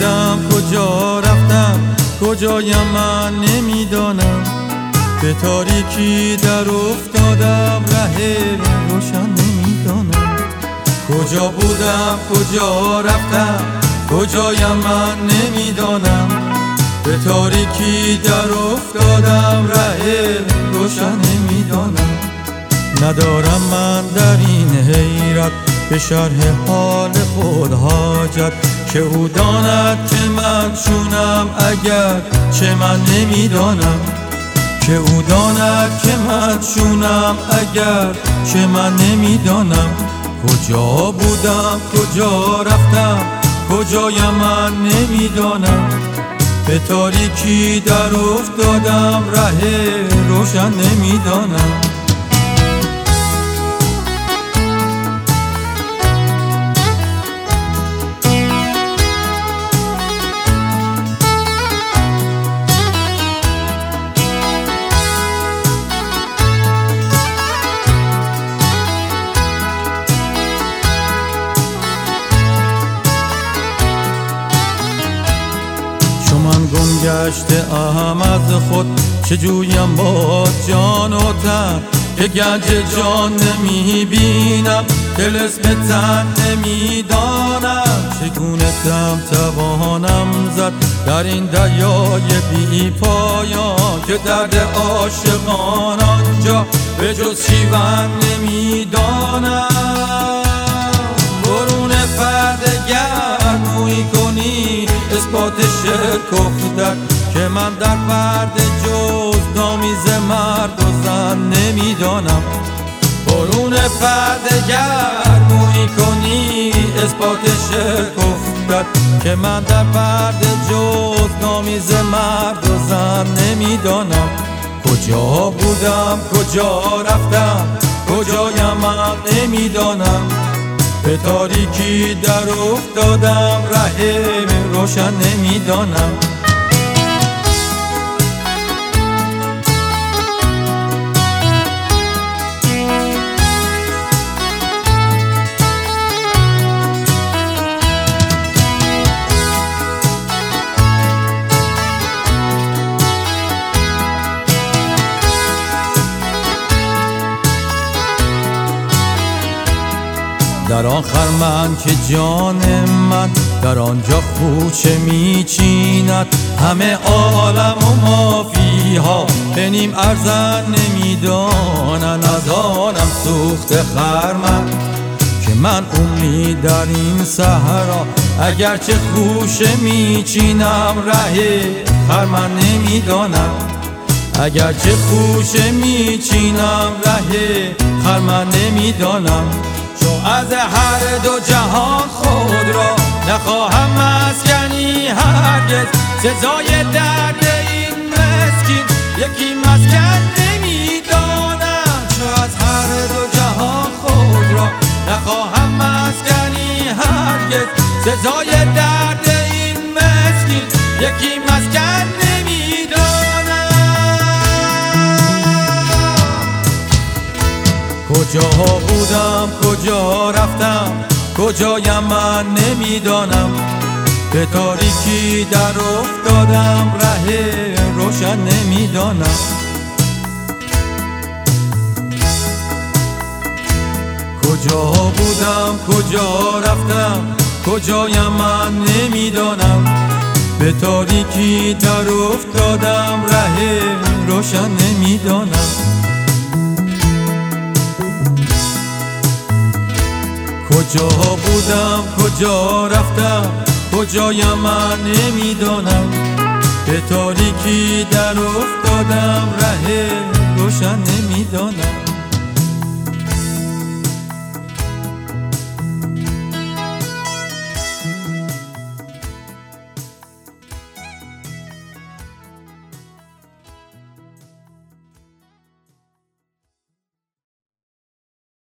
بودم کجا رفتم کجایم من نمیدانم، به تاریکی در افتادم ره روشن نمیدانم. کجا بودم کجا رفتم کجایم من نمیدانم، به تاریکی در افتادم ره روشن نمیدانم. ندارم من در این حیرت به شرح حال خود حاجت، که او داند که من چونم اگر چه من نمیدانم، که او داند که من چونم اگر چه من نمیدانم. کجا بودم کجا رفتم کجایم من نمیدانم، به تاریکی در افتادم ره روشن نمیدانم. من گم گشته ام از خود، چه جویم با جان و تن، که گنج جان نمی بینم طلسم تن نمی دانم. چگونه دم توانم زد در این دریای بی پایان، که درد عاشقان آنجا به جز شیون نمی دانم. برون پرده گرمویی کنی اثبات شکفتت، که من در پرده جز دامیز مرد و زن نمیدانم. برون پرده گرمویی کنی اثبات شکفتت، که من در پرده جز دامیز مرد و زن نمیدانم. کجا بودم کجا رفتم کجایم من نمیدانم، به تاریکی در افتادم ره روشن نمیدانم. در آن خرمن که جان من در آنجا خوشه میچیند، همه عالم و مافیها به نیم ارزن نمیدانن. از آنم سوخت خرمن که من امید در این صحرا، اگرچه خوشه میچینم ره خرمن نمیدانم. اگرچه خوشه میچینم ره خرمن نمیدانم. چون از هر دو جهان خود را نخواهم مسکنی هرگز، سزای درد این مسکین یکی مسکن نمیدانم. چون از هر دو جهان خود را نخواهم مسکنی هرگز، سزای درد این مسکین یکی مسکن نمیدانم. کجا بودم کجا رفتم کجایم من نمیدانم، به تاریکی در افتادم ره روشن نمیدانم. کجا بودم کجا رفتم کجایم من نمیدانم، به تاریکی در افتادم ره روشن نمیدانم. کجا بودم کجا رفتم کجایم من نمیدانم، به تاریکی در افتادم ره روشن نمیدانم.